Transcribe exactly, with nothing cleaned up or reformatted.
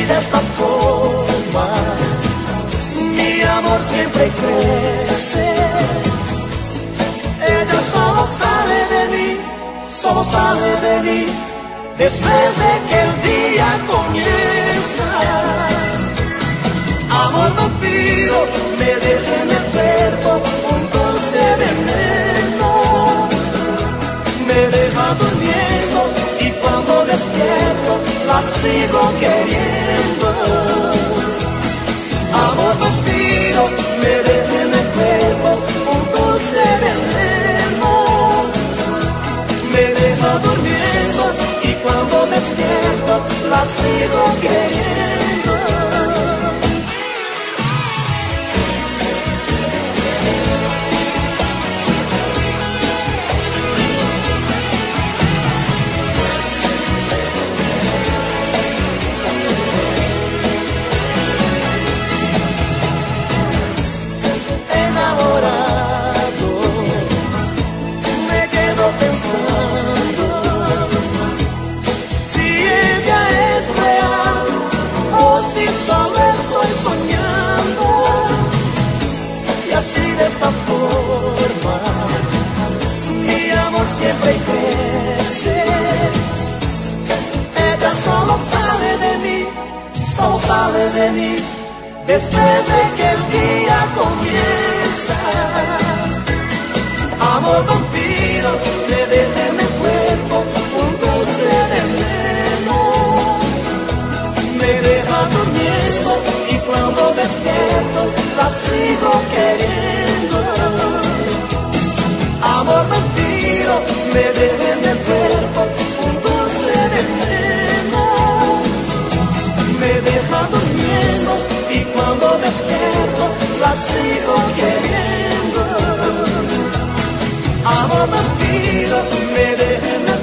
de esta forma mi amor siempre crece. Ella solo sale de mí, solo sale de mí después de que el día comienza. Amor vampiro, me deja en el cuerpo un dulce veneno. Me deja durmiendo y cuando despierto la sigo queriendo. Amor vampiro, me deja en el cuerpo un dulce veneno. Me deja durmiendo y cuando despierto la sigo queriendo. De esta forma mi amor siempre crece. Ella solo sale de mí, solo sale de mí después de que el día comienza. Amor vampiro, me deja en el cuerpo un dulce veneno. Me deja durmiendo y cuando despierto la sigo queriendo. Amor vampiro, me deja en el cuerpo un dulce veneno. Me deja durmiendo y cuando despierto la sigo queriendo. Amor vampiro, me deja en el